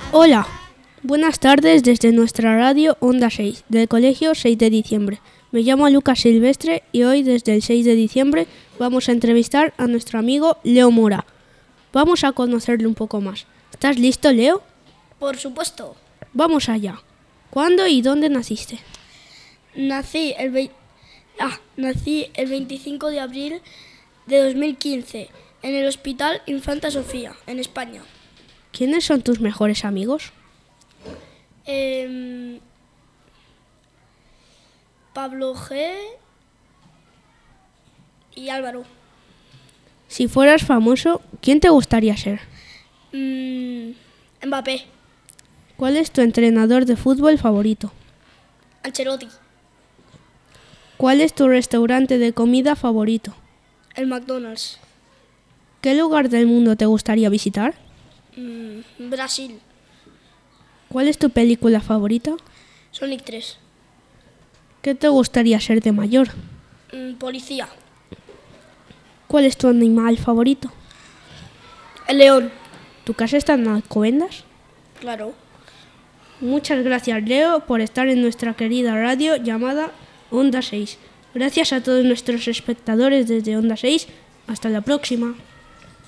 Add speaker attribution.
Speaker 1: Hola, buenas tardes desde nuestra radio Onda 6 del Colegio 6 de Diciembre. Me llamo Lucas Silvestre y hoy desde el 6 de diciembre vamos a entrevistar a nuestro amigo Leo Mora. Vamos a conocerle un poco más. ¿Estás listo, Leo?
Speaker 2: Por supuesto.
Speaker 1: Vamos allá. ¿Cuándo y dónde naciste?
Speaker 2: Nací el 25 de abril de 2015 en el Hospital Infanta Sofía, en España.
Speaker 1: ¿Quiénes son tus mejores amigos?
Speaker 2: Pablo G. y Álvaro.
Speaker 1: Si fueras famoso, ¿quién te gustaría ser?
Speaker 2: Mbappé.
Speaker 1: ¿Cuál es tu entrenador de fútbol favorito?
Speaker 2: Ancelotti.
Speaker 1: ¿Cuál es tu restaurante de comida favorito?
Speaker 2: El McDonald's.
Speaker 1: ¿Qué lugar del mundo te gustaría visitar?
Speaker 2: Brasil.
Speaker 1: ¿Cuál es tu película favorita?
Speaker 2: Sonic 3.
Speaker 1: ¿Qué te gustaría ser de mayor?
Speaker 2: Policía.
Speaker 1: ¿Cuál es tu animal favorito?
Speaker 2: El león.
Speaker 1: ¿Tu casa está en Alcobendas?
Speaker 2: Claro.
Speaker 1: Muchas gracias, Leo, por estar en nuestra querida radio llamada Onda 6. Gracias a todos nuestros espectadores desde Onda 6. Hasta la próxima.